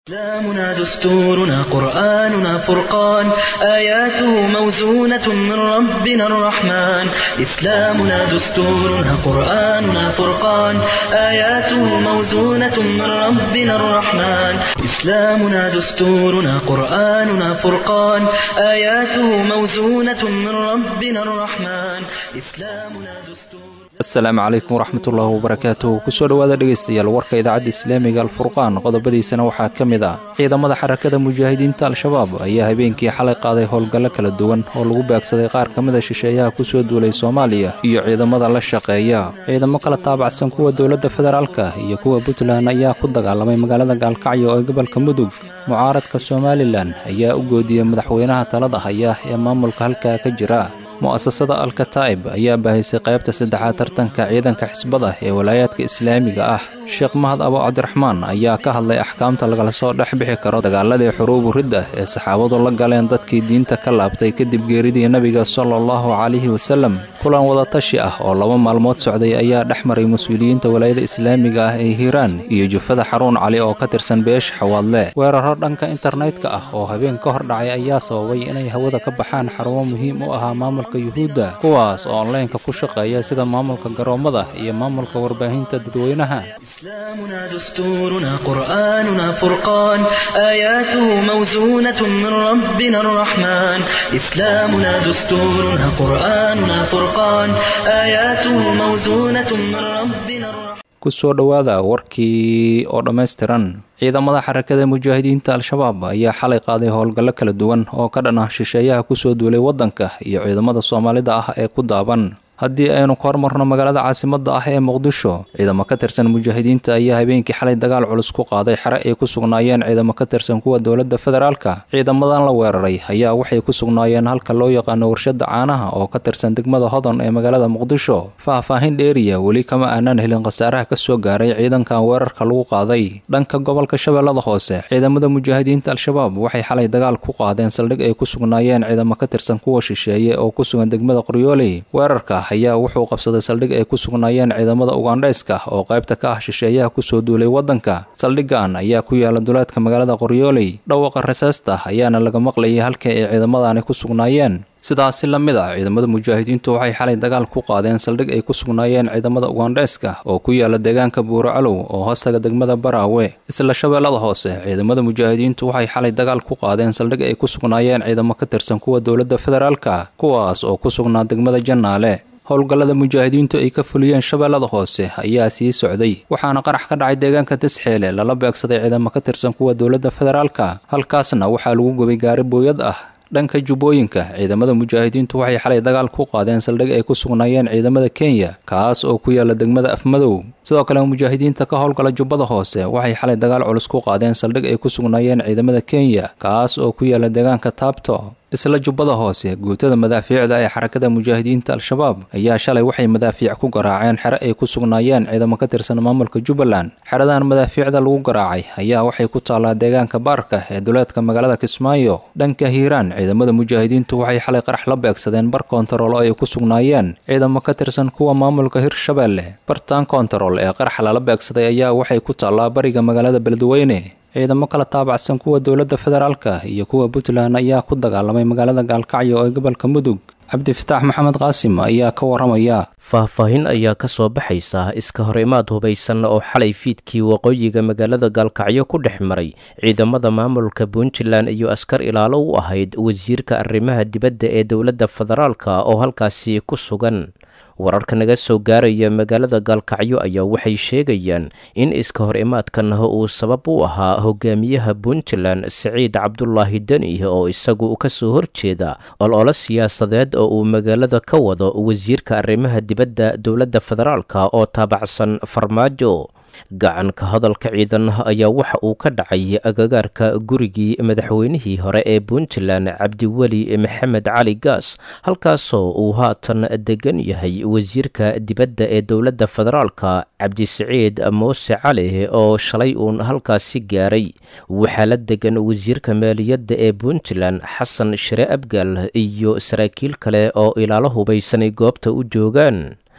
إسلامنا دستورنا قرآننا فرقان آياته موزونة من ربنا الرحمن إسلامنا دستورنا قرآننا فرقان آياته موزونة من ربنا الرحمن إسلامنا دستورنا قرآننا فرقان آياته موزونة من ربنا الرحمن إسلامنا دستور asalaamu calaykum waraxmatullaahi wabarakaatuh kusoo dhowaada dhegaystayaal warka idaacadda islaamiga alfurqaan qodobadiisana waxaa ka mid ah ciidamada xarakada mujaahidiinta al-shabaab ayaa habeenkii xalay qaaday howlgallo kala duwan oo lagu baagsaday qaar ka mid a shisheeyaha kusoo duulay soomaaliya iyo ciidamada la shaqeeya ciidamo kala taabacsan kuwa dowladda federaalka iyo kuwa puntland ayaa ku dagaalamay magaalada gaalkacyo ee gobolka mudug mucaaradka somalilan ayaa u goodiyey madaxweynaha talada haya ee maamulka halkaa ka jira mu'asasada al-kataa'ib ayaa baahisay qaybta saddexaad tartanka ciidanka xisbada ee walaayaadka islaamiga ah sheekh mahad abo cabdiraxmaan ayaa ka hadlay axkaamta lagala soo dhex bixi karo dagaaladii xuruubu ridda ee saxaabadu la galeen dadkii diinta ka laabtay kadib geeridii nebiga sallallahu calayhi wasallam kulan wadatashi ah oo 2 maalmood socday ayaa dhex maray mas-uuliyiinta walaayada islaamiga ah ee hiiraan iyo jufada xaruun cali oo ka tirsan beesha xawaadle weeraro dhanka internetka ah oo habeen ka hor dhacay ayaa sababay inay hawada ka baxaan xarumo muhiim u ahaa maamulka yuhuudda kuwaas oo onlaynka ku shaqeeya sida maamulka garoomada iyo maamulka warbaahinta dadweynaha إسلامنا دستورنا قرآننا فرقان آياته موزونة من ربنا الرحمن إسلامنا دستورنا قرآننا فرقان آياته موزونة من ربنا الرحمن kusoo dhowaada warkii oo dhammaystiran ciidamada xarakada mujaahidiinta al-shabaab ayaa xalay qaaday howlgallo kala duwan oo ka dhan ah shisheeyaha kusoo duulay waddanka iyo ciidamada soomaalida ah ee ku daaban haddii aynu ka hormarno magaalada caasimadda ah ee muqdisho ciidamo ka tirsan mujaahidiinta ayaa habeenkii xalay dagaal culus ku qaaday xare ay ku sugnaayeen ciidamo ka tirsan kuwa dowladda federaalka ciidamadan la weeraray ayaa waxay ku sugnaayeen halka loo yaqaano warshada caanaha oo ka tirsan degmada hodon ee magaalada muqdisho faahfaahin dheeriya weli kama aanan helin khasaaraha ka soo gaaray ciidankan weerarka lagu qaaday dhanka gobolka shabeellada hoose ciidamada mujaahidiinta al-shabaab waxay xalay dagaal ku qaadeen saldhig ay ku sugnaayeen ciidamo ka tirsan kuwa shisheeye oo ku sugan degmada qoryooley weerarka ayaa wuxuu qabsaday saldhig ay ku sugnaayeen ciidamada ugandhayska oo qaybta ka ah shisheeyaha kusoo duulay waddanka saldhigan ayaa ku yaala duleedka magaalada qoryooley dhawaqa rasaasta ayaana laga maqlayay halkii ay ciidamadani ku sugnaayeen sidaasi la mid ah ciidamada mujaahidiintu waxay xalay dagaal ku qaadeen saldhig ay ku sugnaayeen ciidamada ugandhayska oo ku yaala deegaanka buuracalow oo hoostaga degmada baraawe isla shabeellada hoose ciidamada mujaahidiintu waxay xalay dagaal ku qaadeen saldhig ay ku sugnaayeen ciidamo ka tirsan kuwa dowladda federaalka kuwaas oo ku sugnaa degmada jannaale howlgallada mujaahidiintu ay ka fuliyeen shabeellada hoose ayaa sii socday waxaana qarax ka dhacay deegaanka dasxeele lala beegsaday ciidamo ka tirsan kuwa dowladda federaalka halkaasna waxaa lagu gubay gaari booyad ah dhanka jubbooyinka ciidamada mujaahidiintu waxay xalay dagaal ku qaadeen saldhig ay ku sugnaayeen ciidamada kenya kaas oo ku yaala degmada afmadow sidoo kale mujaahidiinta ka howlgala jubbada hoose waxay xalay dagaal culus ku qaadeen saldhig ay ku sugnaayeen ciidamada kenya kaas oo ku yaala deegaanka taabto isla jubbada hoose guutada madaafiicda ee xarakada mujaahidiinta al-shabaab ayaa shalay waxay madaafiic ku garaaceen xere ay ku sugnaayeen ciidamo ka tirsan maamulka jubbaland xeradan madaafiicda lagu garaacay ayaa waxay ku taallaa deegaanka baarka ee duleedka magaalada kismaayo dhanka hiiraan ciidamada mujaahidiintu waxay xalay qarax la beegsadeen bar koontarool oo ay ku sugnaayeen ciidamo ka tirsan kuwa maamulka hirshabeelle bartaan koontarool ee qarax lala beegsaday ayaa waxay ku taallaa bariga magaalada beledweyne ciidamo kala taabacsan kuwa dowladda federaalka iyo kuwa puntland ayaa ku dagaalamay magaalada gaalkacyo ee gobolka mudug cabdifataax maxamed qaasim ayaa ka waramaya faahfaahin ayaa ka soo baxaysa iska hor imaad hubaysan oo xalay fiidkii waqooyiga magaalada gaalkacyo ku dhex maray ciidamada maamulka puntland iyo askar ilaalo u ahayd wasiirka arrimaha dibadda ee dowladda federaalka oo halkaasi ku sugan wararka naga soo gaaraya magaalada gaalkacyo ayaa waxay sheegayaan in iska hor imaadkan uu sabab u ahaa hogaamiyaha puntland siciid cabdulaahi deni oo isagu ka soo horjeeda olole siyaasadeed oo uu magaalada ka wado wasiirka arrimaha dibadda dowladda federaalka oo taabacsan farmaajo gacanka hadalka ciidan ayaa waxa uu ka dhacay agagaarka gurigii madaxweynihii hore ee puntland cabdiweli maxamed cali gaas halkaasoo uu haatan degan yahay wasiirka dibadda ee dowladda federaalka cabdisiciid muuse cali oo shalay uun halkaasi gaaray waxaa la degan wasiirka maaliyadda ee puntland xasan shire abgaal iyo saraakiil kale oo ilaalo hubaysanay goobta u joogaan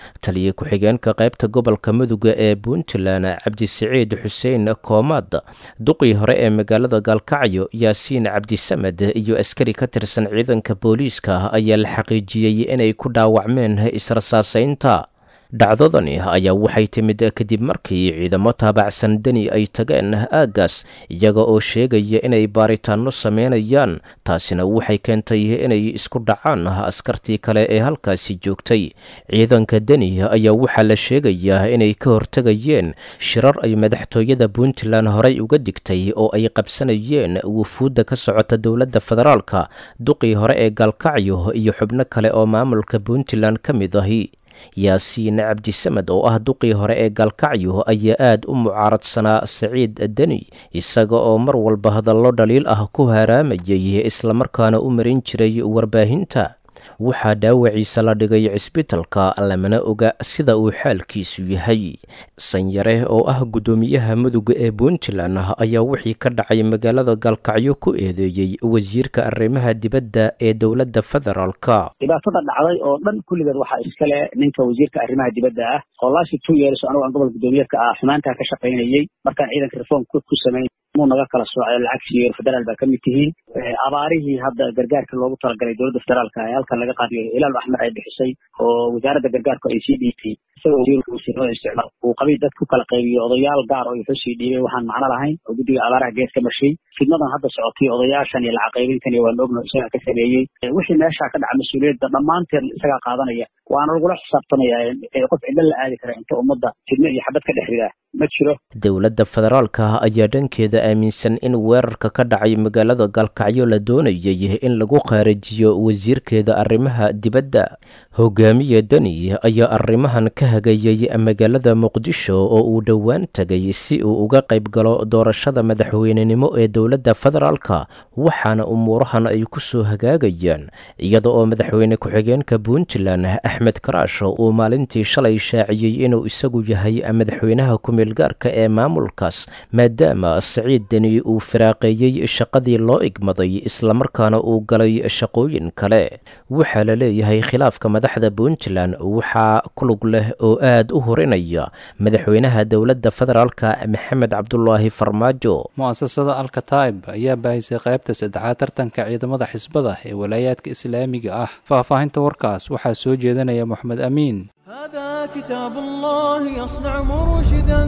taliya ku-xigeenka qaybta gobolka mudug ee puntland cabdisiciid xuseen koomaad duqii hore ee magaalada gaalkacyo yaasiin cabdisamed iyo askari ka tirsan ciidanka booliiska ayaa la xaqiijiyey inay ku dhaawacmeen israsaasaynta. dhacdadani ayaa waxay timid kadib markii ciidamo taabacsan deni ay tageen aaggaas iyaga oo sheegaya inay baaritaanno sameynayaan. taasina waxay keentay inay isku dhacaan askartii kale ee halkaasi joogtay. ciidanka deni ayaa waxaa la sheegayaa inay ka hortegayeen shirar ay madaxtooyada puntland horey uga digtay oo ay qabsanayeen wufuudda ka socota dowladda federaalka, duqii hore ee gaalkacyo iyo xubno kale oo maamulka puntland ka mid ahi. yaasiin cabdisamed oo ah duqii hore ee gaalkacyo ayaa aad u mucaaradsanaa saciid deni, isaga oo mar walba hadallo dhaliil ah ku haraamayay islamarkaana u marin jiray warbaahinta. waxaa dhaawaciisa la dhigay cisbitalka, lamana oga sida uu xaalkiisu yahay. sanyare oo ah guddoomiyaha mudug ee puntland ayaa wixii ka dhacay magaalada gaalkacyo ku eedeeyey wasiirka arrimaha dibadda ee dowladda federaalka. dhibaatada dhacday oo dhan kulligeed waxaa iskale ninka wasiirka arrimaha dibadda ah oo laashi 2 years anigu aan gobolka guddoomiyeedka ah xumaantaa ka shaqaynayay markaan ciidanka reform ku sameeyay muu naga kala soocay lacag siiyo federaal baa ka mid tihiin. abaarihii hadda gargaarka loogu talagalay dowladda federaalka ee halkan laga qaadiyo ilaal axmed ay bixisay oo wasaaradda gargaarka ay sii dhiibtay isagoo wasiirka isticmaal uu qabay dad ku kala qaybiyo odayaal gaar oo wuxuu sii dhiibay waxaan macno lahayn oo guddiga abaaraha gees ka marshay. fidnadan hadda socotay odayaashan iyo lacag qaybintan iyo waan ogno isagaa ka sameeyey. wixii meeshaa ka dhaca mas-uuliyadda dhammaanteed isagaa qaadanaya, waana lagula xisaabtamayaa. qof cidlo la aadi kara inta ummadda fidno iyo xabad ka dhex ridaa ma jiro. dowladda federaalka ayaa dhankeeda aaminsan in weerarka ka dhacay magaalada gaalkacyo la doonayay in lagu qaarajiyo wasiirkeeda arrimaha dibadda. hogaamiye deni ayaa arrimahan ka hagayay magaalada muqdisho oo uu dhowaan tagay si uu uga qayb galo doorashada madaxweynenimo ee dowladda federaalka, waxaana umuurahan ay ku soo hagaagayaan iyada oo madaxweyne ku-xigeenka puntland axmed karaasho uu maalintii shalay shaaciyey inuu isagu yahay madaxweynaha ku-meelgaarka ee maamulkaas, maadaama saciid deni uu firaaqeeyey shaqadii loo igmaday islamarkaana uu galay shaqooyin kale. waxaa la leeyahay khilaafka madaxda puntland waxaa ku lug leh oo aad u horinaya madaxweynaha dowladda federaalka maxamed cabdulaahi farmaajo. mu'asasada alkataib ayaa baahisay qaybta 3aad tartanka ciidamada xisbada ee walaayaadka islaamiga ah. faahfaahinta warkaas waxaa soo jeedanaya moxamed amiin. هذا كتاب الله يصنع مرشدا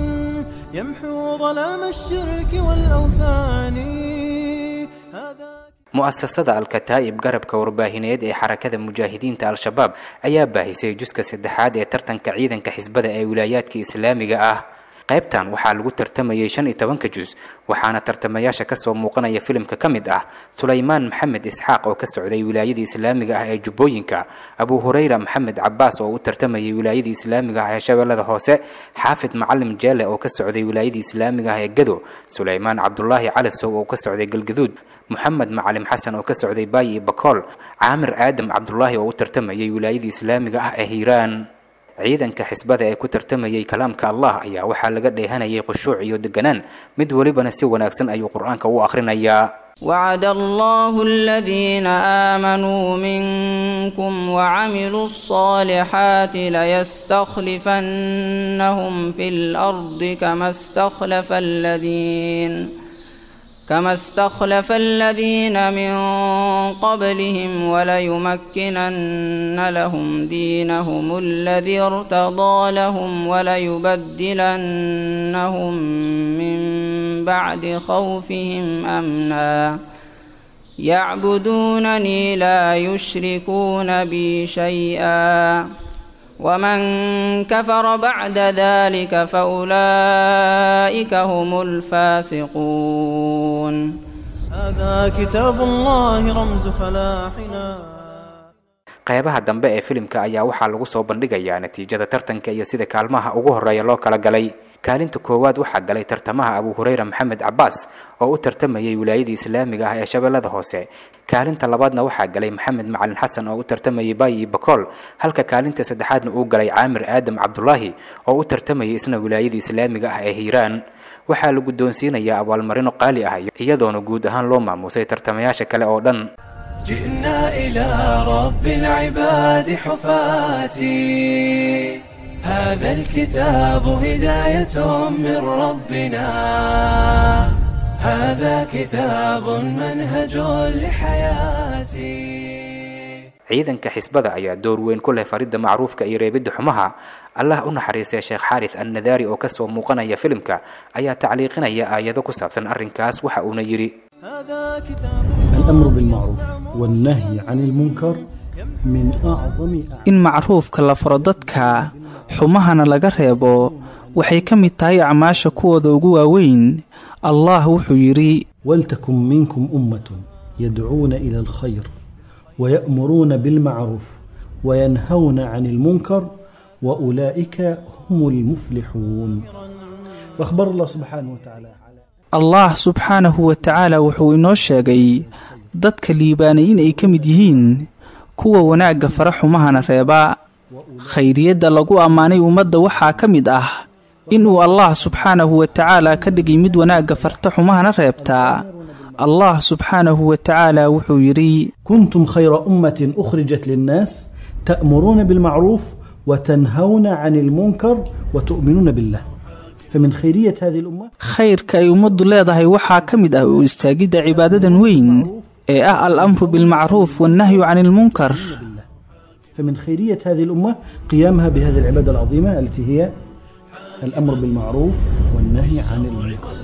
يمحو ظلام الشرك والأوثان. mu'asasada alkataa'ib garabka warbaahineed ee xarakada mujaahidiinta al-shabaab ayaa baahisay juska 3aad ee tartanka ciidanka xisbada ee wilaayaadka islaamiga ah. qaybtan waxaa lagu tartamayay 15 juz, waxaana tartamayaasha kasoo muuqanaya filimka ka mid ah sulaymaan maxamed isxaaq oo ka socday wilaayadii islaamiga ah ee jubbooyinka, abu hurayra maxamed cabaas oo u tartamayay wilaayadii islaamiga ah ee shabeellada hoose, xaafid macalim jeele oo ka socday wilaayadii islaamiga ah ee gado, sulaymaan cabdulaahi calasow oo ka socday galgaduud, محمد معلم حسن oo ka socday Baay Bakool, Caamir Aadam Cabdullaahi oo u tartamayay wilaayadii islaamiga ah ee Hiiraan. ciidanka xisbada ee ku tartamayay kalaamka Allah ayaa waxaa laga dheehanayay khushuuc iyo deganaan, mid walibana si wanaagsan ayuu quraanka u akhrinayaa. وعد الله الذين آمنوا منكم وعملوا الصالحات ليستخلفنهم في الأرض كما استخلف الذين من قبلهم وليمكنن لهم دينهم الذي ارتضى لهم وليبدلنهم من بعد خوفهم أمنا يعبدونني لا يشركون بي شيئا ومن كفر بعد ذلك فأولئك هم الفاسقون. هذا كتاب الله رمز فلاحنا. qaybaha dambe ee filimka ayaa waxaa lagu soo bandhigayaa natiijada tartanka iyo sida kaalmaha ugu horeeya loo kala galay. kaalinta koowaad waxaa galay tartamaha Abu Hurayra Maxamed Cabaas oo u tartamayay wilaayadii islaamiga ah ee shabeellada hoose. kaalinta labaadna waxaa galay Maxamed Macalin Xasan oo u tartamayay Baay Bakool, halka kaalinta saddexaadna uu galay Caamir Aadam Cabdullaahi oo u tartamayay isna wilaayadii islaamiga ah ee Hiiraan. waxaa lagu doonsiinayaa abaalmarino qaali ah iyadoona guud ahaan loo maamusay tartamayaasha kale oo dhan. جئنا إلى رب العباد حفاتي هذا الكتاب هداية من ربنا هذا كتاب منهج لحياتي. ciidanka xisbada ayaa door weyn ku leh faridda macruufka iyo reebidda xumaha. allah u naxariistay sheekh xaaris annadaari oo ka soo muuqanaya filimka ayaa tacliiqinaya aayado ku saabsan arrinkaas. waxa uuna yidhi الأمر بالمعروف والنهي عن المنكر من أعظم in macruufka la faro dadka xumahana laga reebo waxay ka mid tahay acmaasha kuwooda ugu waaweyn. allah wuxuu yidhi ولتكن منكم أمة يدعون إلى الخير ويأمرون بالمعروف وينهون عن المنكر وأولئك هم المفلحون. فأخبر الله سبحانه وتعالى allah subxaanahu wa tacaala wuxuu inoo sheegay dadka liibaanay in ay ka mid yihiin kuwa wanaagga fara xumahana reeba. khayriyadda lagu ammaanay ummadda waxaa ka mid ah inuu allah subxaanahu wa tacaala ka dhigay mid wanaagga farta xumahana reebtaa. allah subxaanahu wa tacaala wuxuu yidhi كنتم خير أمة أخرجت للناس تأمرون بالمعروف وتنهون عن المنكر وتؤمنون بالله. فمن خيرية هذه الأمة khayrka ay ummaddu leedahay waxaa ka mid ah u istaagidda cibaadadan weyn ee ah al-amru bilmacruuf wannahyu can ilmunkar. فمن خيرية هذه الأمة قيامها بهذه العبادة العظيمة التي هي الأمر بالمعروف والنهي عن المنكر.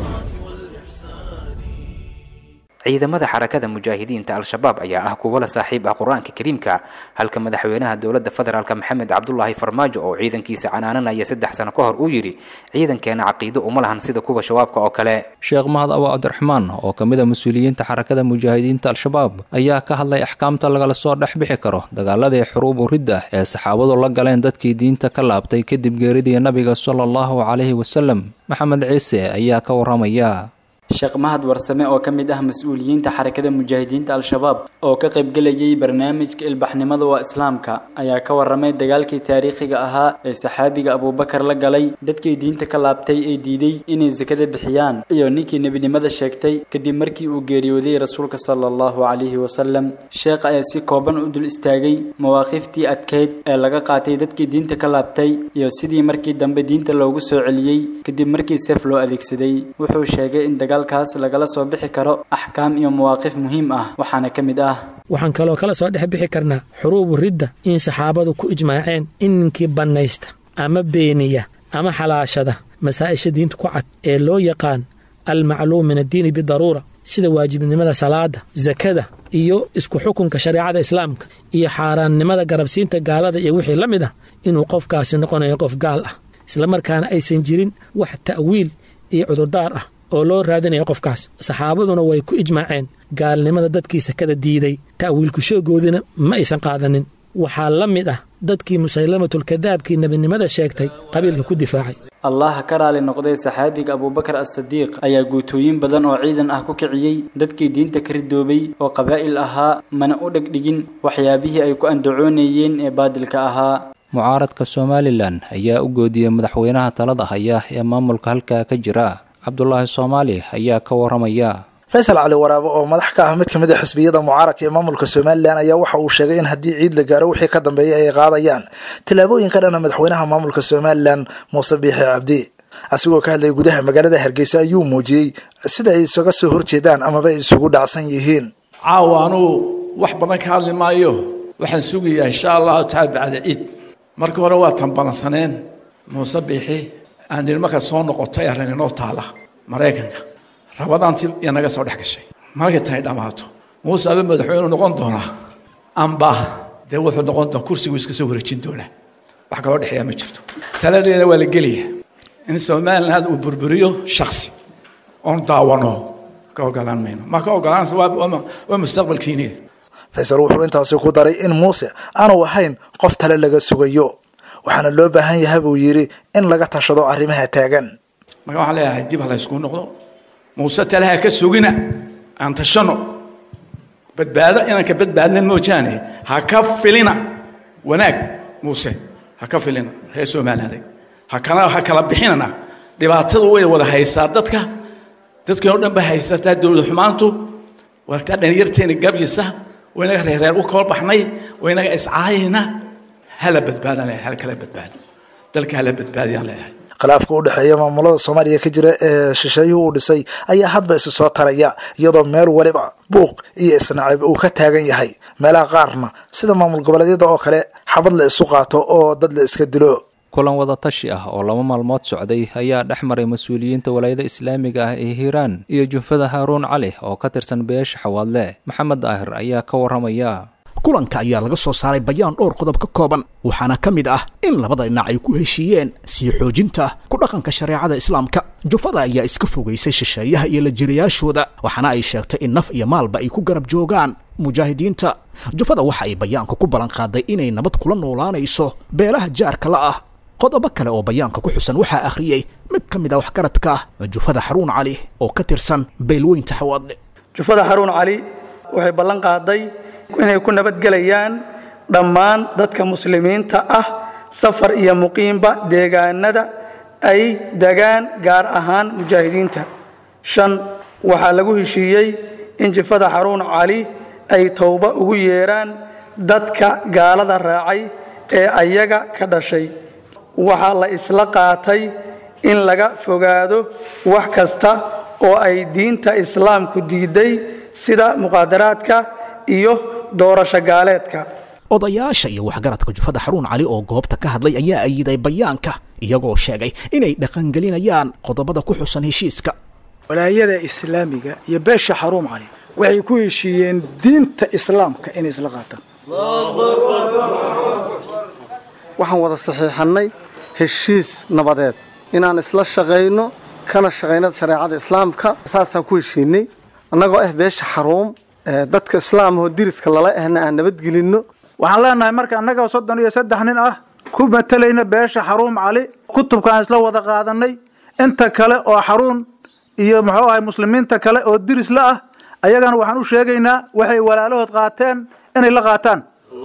ciidamada xarakada mujaahidiinta al-shabaab ayaa ah kuwo la saaxiib ah qur-aanka kariimka, halka madaxweynaha dowladda federaalka maxamed cabdulaahi farmaajo oo ciidankiisa canaananaya 3 sano ka hor uu yidhi ciidankeena caqiido uma lahan sida kuwa shabaabka oo kale. sheekh mahad abu cabdiraxmaan oo ka mid ah mas-uuliyiinta xarakada mujaahidiinta al-shabaab ayaa ka hadlay axkaamta lagala soo dhex bixi karo dagaaladii xuruubu ridda ee saxaabadu la galeen dadkii diinta ka laabtay kadib geeridii nabiga sala allahu calayhi wasalam. maxamed ciise ayaa ka warramaya. sheekh mahad warsame oo ka mid ah mas-uuliyiinta xarakada mujaahidiinta al-shabaab oo ka qaybgelayay barnaamijka ilbaxnimada waa islaamka ayaa ka warramay dagaalkii taariikhiga ahaa ee saxaabiga abuubakar la galay dadkii diinta ka laabtay ee diiday inay sakada bixiyaan iyo ninkii nebinimada sheegtay kadib markii uu geeriyooday rasuulka sala allahu calayhi wasalam. sheekh ayaa si kooban u dul istaagay mawaaqiftii adkeyd ee laga qaatay dadkii diinta ka laabtay iyo sidii markii dambe diinta loogu soo celiyey kadib markii seef loo adeegsaday. wuxuu sheegay in dagaalkaas lagala soo bixi karo axkaam iyo mawaaqif muhiim ah, waxaana ka mid ah waxaan kaloo kala soo dhex bixi karnaa xuruubu ridda in saxaabadu ku ijmaaceen in ninkii bannaysta ama beeniya ama xalaashada masaa-isha diinta ku cad ee loo yaqaan almacluum min addiini bidaruura sida waajibnimada salaada, sakada iyo isku xukunka shareecada islaamka iyo xaaraannimada garabsiinta gaalada iyo wixii la mid ah inuu qofkaasi noqonayo qof gaal ah, islamarkaana aysan jirin wax ta'wiil iyo cudurdaar ah oo loo raadinayo qofkaas. saxaabaduna way ku ijmaaceen gaalnimada dadkii sakada diiday, ta'wiilku sheegoodina ma aysan qaadanin. waxaa la mid ah dadkii musaylamatulkadaabkii nebinimada sheegtay qabiilka ku difaacay. allah ka raali noqday saxaabiga abuubakar as-sadiiq ayaa guutooyin badan oo ciidan ah ku kiciyey dadkii diinta ka ridoobay oo qabaa'il ahaa, mana u dhegdhigin waxyaabihii ay ku andacoonayeen ee baadilka ahaa. mucaaradka somalilan ayaa u goodiyey madaxweynaha talada haya ee maamulka halkaa ka jira. cabdulaahi soomaali ayaa ka warramaya. faysal cali waraabo oo madax ka ah mid ka mid ah xisbiyada mucaaradka ee maamulka somalilan ayaa waxa uu sheegay in haddii ciid la gaaro wixii ka dambeeya ay qaadayaan tillaabooyin ka dhana madaxweynaha maamulka somalilan muuse biixi cabdi. asigoo ka hadlayay gudaha magaalada hargeysa ayuu muujiyey sida ay isaga soo horjeedaan amaba ay isugu dhacsan yihiin. caawa anuu wax badan ka hadli maayo, waxaan sugayaa insha allahu tacaala bacda ciid. marka hore waa tanbalansaneen muuse biixi aan marka soo noqotay arrin inoo taala maraykanka rabadaantii inaga soo dhex gashay. markay tahay dhammaato muuse abe madaxweyne noqon doonaa amba dee wuxuu noqon doonaa kursigu iska soo wareejin doonaa, wax kaloo dhexeeya ma jirto. taladeena waa la gelaya in somaliland uu burburiyo shaksi oon daawano ka ogolaan mayno. ma ka ogolaansa waa mustaqbalkiiniga. faysal wuxuu intaasi ku daray in muuse aanu ahayn qof tale laga sugayo, waxaana loo baahan yahay buu yidhi in laga tashado arrimaha taagan. marka waxaan leeyahay dib ha la ysku noqdo, muuse talaha ka sugina, aan tashano. badbaado inaan ka badbaadnan moojaane ha ka filina wanaag muuse, ha ka filina reer somaliland, ha kala bixinana. dhibaatadu way wada haysaa dadkii oo dhan ba haysataa. dowlad xumaantu wartaa dhalinyarteena gabyisa waynaga reereer u kala baxnay waynaga iscaayina hala badbaadan leeyahay hala kala badbaado dalka hala badbaadiyaan leeyahay khilaafka u dhexeeya maamulada Soomaaliya ka jira ee shisheeyuhu u dhisay ayaa hadba isu soo taraya iyadoo meel waliba buuq iyo isnaacib uu ka taagan yahay meelaha qaarna sida maamul goboleedyada oo kale xabad la isu qaato oo dad la iska dilo kulan wada tashi ah oo 2 maalmood socday ayaa dhexmaray mas'uuliyiinta walaayada islaamiga ah ee Hiiraan iyo Junfada Haruun Cali oo ka tirsan beesha Xawaadle Maxamed Daahir ayaa ka waramaya kulanka ayaa laga soo saaray bayaan dhowr qodob ka kooban waxaana ka mid ah in labada dhinac ay ku heshiiyeen sii xoojinta ku dhaqanka shariicada islaamka Junfada ayaa iska fogeysay shisheeyaha iyo la jirayaashooda waxaana ay sheegtay in naf iyo maalba ay ku garab joogaan mujaahidiinta Junfada waxa ay bayaanka ku balan qaaday inay nabad kula noolaanayso beelaha jaarka la ah qodobo kale oo bayaanka ku xusan waxaa akhriyay mid ka mid ah waxgaradka Junfada Haruun Cali oo ka tirsan beelweynta Xawaadle Junfada Haruun Cali waxay ballan qaaday inay ku nabadgelayaan dhammaan dadka muslimiinta ah safar iyo muqiimba deegaanada ay degaan gaar ahaan mujaahidiinta 5 waxaa lagu heshiiyey in Junfada Haruun Cali ay tawba ugu yeeraan dadka gaalada raacay ee ayaga ka dhashay waxaa la isla qaatay in laga fogaado wax kasta oo ay diinta islaamku diiday sida muqaadaraadka iyo doorasho gaaleedka odayaasha iyo waxgaradka Junfada Haruun Cali oo goobta ka hadlay ayaa ayiday bayaanka iyagoo sheegay inay dhaqangelinayaan qodobada ku xusan heshiiska walaayada islaamiga iyo beesha Haruun Cali waxay ku heshiiyeen diinta islaamka inay isla qaataan waxaan wada saxiixanay heshiis nabadeed inaan isla shaqeyno kana shaqeyno shariicada islaamka saasaan ku heshiinay annagoo beesha Haruun dadka islaamka diriska lala ahna aan nabad gelino waxaan leenahay marka annaga 33 nin ah ku matalayna beesha Haruun Cali kutubkaan isla wada qaadanay inta kale oo Haruun iyo maxuu ahay muslimiinta kale oo diris la ah ayagana waxaan u sheegaynaa waxay walaalahood qaateen inay la qaataan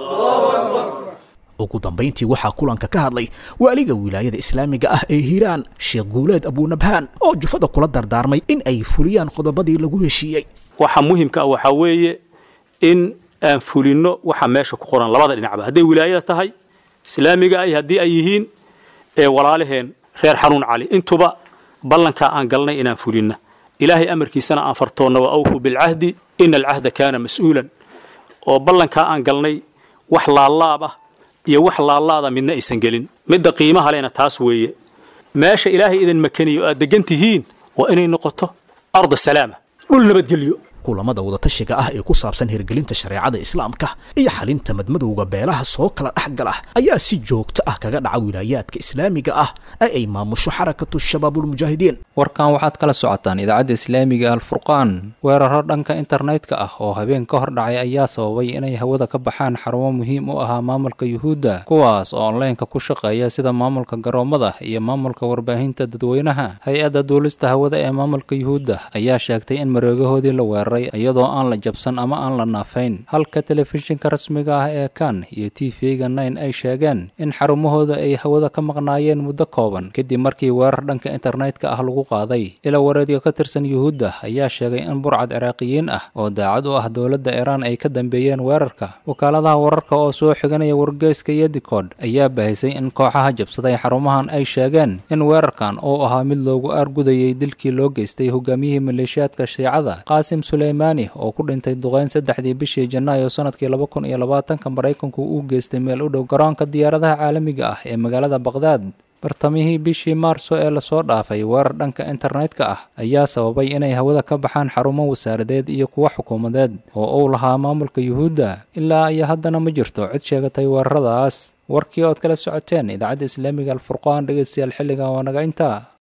ugu dambeyntii waxaa kulanka ka hadlay waaliga wilaayada islaamiga ah ee Hiiraan Sheekh Guuleed Abu Nabhaan oo Junfada kula dardaarmay in ay fuliyaan qodobadii lagu heshiiyay waxa muhiimka ah waxa weeye in aan fulino waxa meesha ku qoran labada dhinacba haday wilaayada tahay islaamiga ay hadii ay yihiin ee walaalaheen reer Haruun Cali intuba ballanka aan galnay inaan fulino ilaahay amarkiisana aan fartoona wa awfu bil ahdi inal ahda kana mas'uulan oo ballanka aan galnay wax laalaaba iyo wax laalaada midna aysan gelin midda qiimaha leena taas weeye meesha ilaahay idin makaniyo aad degantihiin waa inay noqoto arda salaama dhul nabadgelyo kulamada wada tashiga ah ee ku saabsan hirgelinta shariicada islaamka iyo xalinta madmadowga beelaha soo kala dhaxgala ayaa si joogto ah kaga dhaca wilaayaadka islaamiga ah ay maamusho xarakatu shabaabul mujaahidiin warkan waxaad kala socotaan idaacadda islaamiga Al-Furqaan weeraro dhanka internetka ah oo habeen ka hor dhacay ayaa sababay inay hawada ka baxaan xarumo muhiim u ah maamulka Yuhuudda kuwaas oo online-ka ku shaqeeya sida maamulka garoomada iyo maamulka warbaahinta dadweynaha hay'adda duulista hawada ee maamulka Yuhuudda ayaa sheegtay in mareegahoodii la weeraray iyadoo aan la jabsan ama aan la naafayn halka telefishinka rasmiga ah ee kan iyo TV-ga 9 ay sheegeen in xarumahooda ay hawada ka maqnaayeen muddo kooban kadib markii weerar dhanka internetka ah lagu qaaday ila wareedyo ka tirsan Yuhuudda ayaa sheegay in burcad Iraaqiyiin ah oo daacad u ah dawladda Iran ay ka dambeeyeen weerarka wakaaladaha wararka oo soo xiganaya wargeyska Yedikood ayaa baahisay in kooxaha jabsaday xarumahan ay sheegeen in weerarkan oo ahaa mid loogu argudayay dilkii loo geystay hogaamiyihii maleeshiyaadka Shiicada Qaasim Suleymani oo ku dhintay duqeyn 3 bishii Janaayo sanadkii 2020 Mareykanku uu geystay meel u dhow garoonka diyaaradaha caalamiga ah ee magaalada Baghdad bartamihii bishii Maarso ee la soo dhaafay weerar dhanka internetka ah ayaa sababay inay hawada ka baxaan xarumo wasaaradeed iyo kuwa xukuumadeed oo uu lahaa maamulka Yuhuudda ilaa ay haddana ma jirto cid sheegatay weeraradaas warkii oo kala socoteen idaacadda islaamiga Al-Furqaan dhageystayaal xilliga waa naga intaa